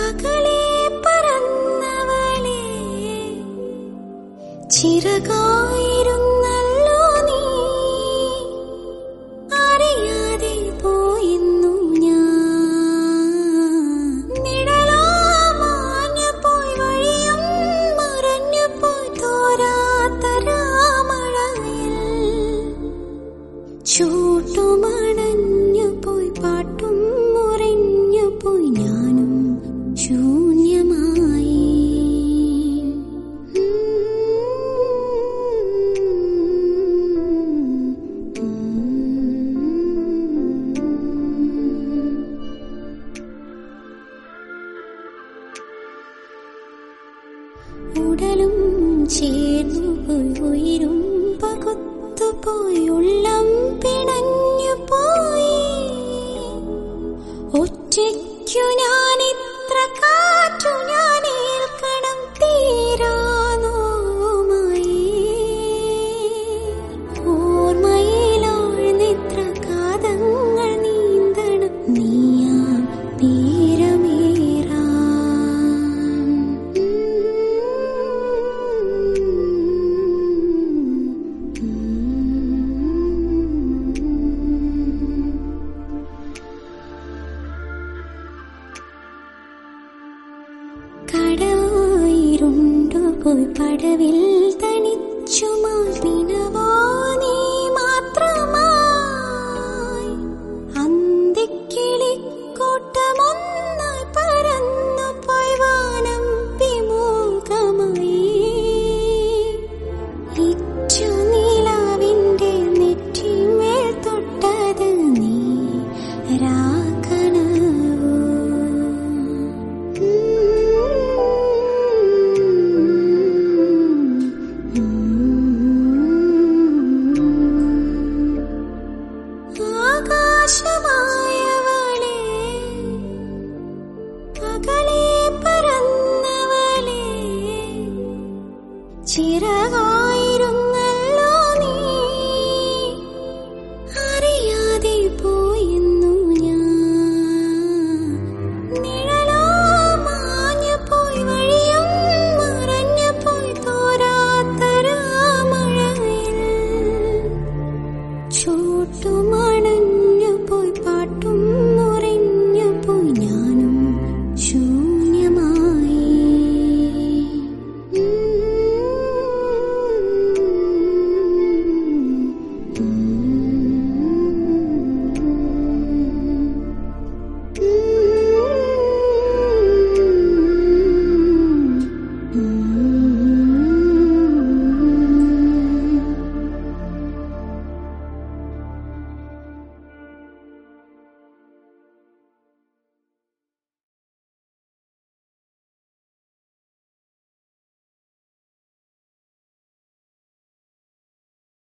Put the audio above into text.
അകലെ പറന്നവളെ ചിറകായിരുന്നല്ലോ നീ, അറിയാതെ പോയെന്നു ഞാൻ. നിഴലോ മാഞ്ഞു പോയി, വഴിയും മറഞ്ഞു പോയി, തോരാത്ത രാമഴയിൽ ചൂട്ടുമണഞ്ഞു പോയി, പാട്ടും മുറിഞ്ഞു പോയി, ഞാനും ശൂന്യമായി. ഉടലും ചേർന്നു പോയി, ഉയരും പകുത്തുപോയി, ഉള്ളം പിണഞ്ഞു പോയി. ഒറ്റയ്ക്കു ഞാനിത്ര കാറ്റു ഞാനേൽക്കണം, തീരാനോമായി. ഓർമ്മയിലാഴ്ന്നിത്ര കാതങ്ങൾ നീന്തണം, നീയാം തീരമേറാൻ. കടവായിരുണ്ടുപോയി, പടവിൽ തനിച്ചു മാറി